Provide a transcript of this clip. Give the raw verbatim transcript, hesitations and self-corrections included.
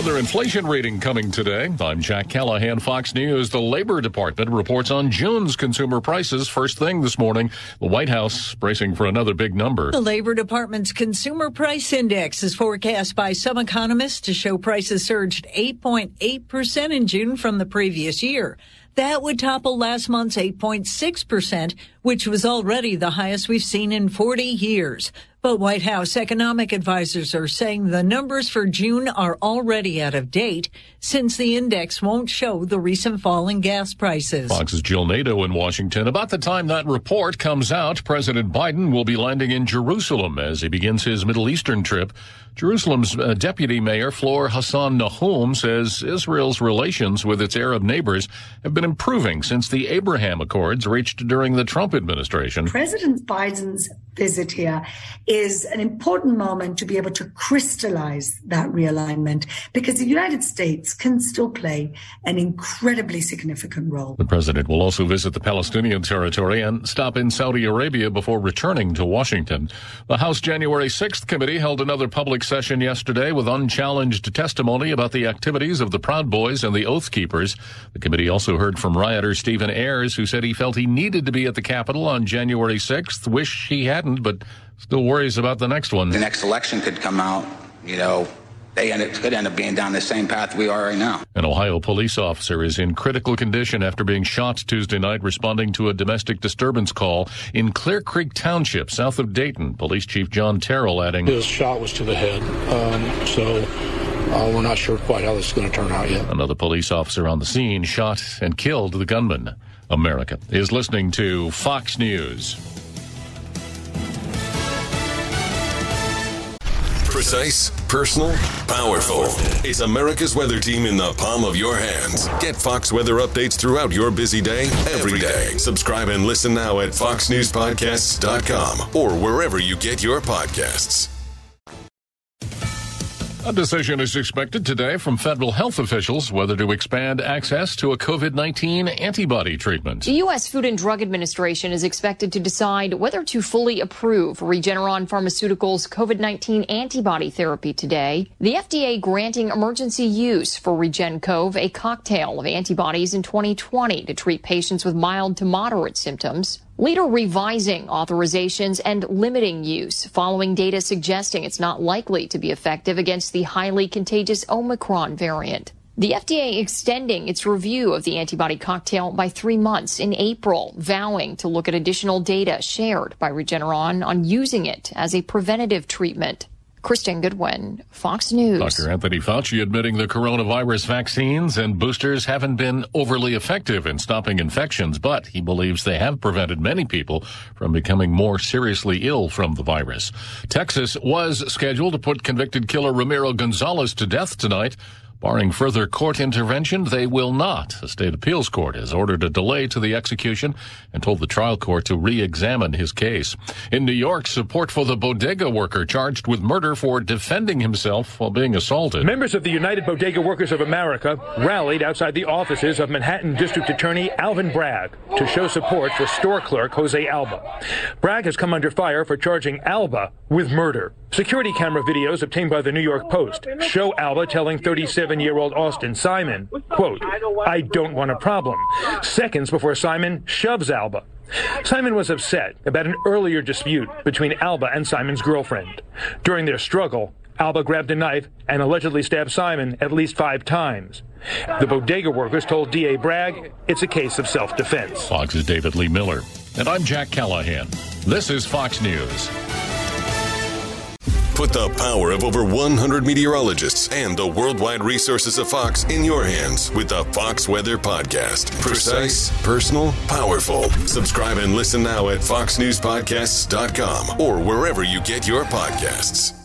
Another inflation reading coming today. I'm Jack Callahan, Fox News. The Labor Department reports on June's consumer prices first thing this morning. The White House bracing for another big number. The Labor Department's Consumer Price Index is forecast by some economists to show prices surged eight point eight percent in June from the previous year. That would topple last month's eight point six percent, which was already the highest we've seen in forty years. But White House economic advisors are saying the numbers for June are already out of date since the index won't show the recent fall in gas prices. Fox's Jill Nato in Washington. About the time that report comes out, President Biden will be landing in Jerusalem as he begins his Middle Eastern trip. Jerusalem's uh, Deputy Mayor Flor Hassan Nahum says Israel's relations with its Arab neighbors have been improving since the Abraham Accords reached during the Trump administration. President Biden's visit here is an important moment to be able to crystallize that realignment because the United States can still play an incredibly significant role. The president will also visit the Palestinian territory and stop in Saudi Arabia before returning to Washington. The House January sixth committee held another public session yesterday with unchallenged testimony about the activities of the Proud Boys and the Oath Keepers. The committee also heard from rioter Stephen Ayers, who said he felt he needed to be at the Capitol on January sixth, wish he hadn't, but still worries about the next one. The next election could come out, you know, they end up, could end up being down the same path we are right now. An Ohio police officer is in critical condition after being shot Tuesday night responding to a domestic disturbance call in Clear Creek Township, south of Dayton. Police Chief John Terrell adding, his shot was to the head, um, so uh, we're not sure quite how this is going to turn out yet. Another police officer on the scene shot and killed the gunman. America is listening to Fox News. Precise, personal, powerful. It's America's weather team in the palm of your hands. Get Fox weather updates throughout your busy day, every day. Subscribe and listen now at fox news podcasts dot com or wherever you get your podcasts. A decision is expected today from federal health officials whether to expand access to a COVID nineteen antibody treatment. The U S Food and Drug Administration is expected to decide whether to fully approve Regeneron Pharmaceuticals' COVID nineteen antibody therapy today. The F D A granting emergency use for RegenCov, a cocktail of antibodies in twenty twenty to treat patients with mild to moderate symptoms. Later revising authorizations and limiting use following data suggesting it's not likely to be effective against the highly contagious Omicron variant. The F D A extending its review of the antibody cocktail by three months in April, vowing to look at additional data shared by Regeneron on using it as a preventative treatment. Kristen Goodwin, Fox News. Doctor Anthony Fauci admitting the coronavirus vaccines and boosters haven't been overly effective in stopping infections, but he believes they have prevented many people from becoming more seriously ill from the virus. Texas was scheduled to put convicted killer Ramiro Gonzalez to death tonight. Barring further court intervention, they will not. The state appeals court has ordered a delay to the execution and told the trial court to re-examine his case. In New York, support for the bodega worker charged with murder for defending himself while being assaulted. Members of the United Bodega Workers of America rallied outside the offices of Manhattan District Attorney Alvin Bragg to show support for store clerk Jose Alba. Bragg has come under fire for charging Alba with murder. Security camera videos obtained by the New York Post show Alba telling thirty-seven-year-old Austin Simon, quote, "I don't want a problem," seconds before Simon shoves Alba. Simon was upset about an earlier dispute between Alba and Simon's girlfriend. During their struggle, Alba grabbed a knife and allegedly stabbed Simon at least five times. The bodega workers told D A Bragg it's a case of self-defense. Fox's David Lee Miller. And I'm Jack Callahan. This is Fox News. Put the power of over one hundred meteorologists and the worldwide resources of Fox in your hands with the Fox Weather Podcast. Precise, personal, powerful. Subscribe and listen now at fox news podcasts dot com or wherever you get your podcasts.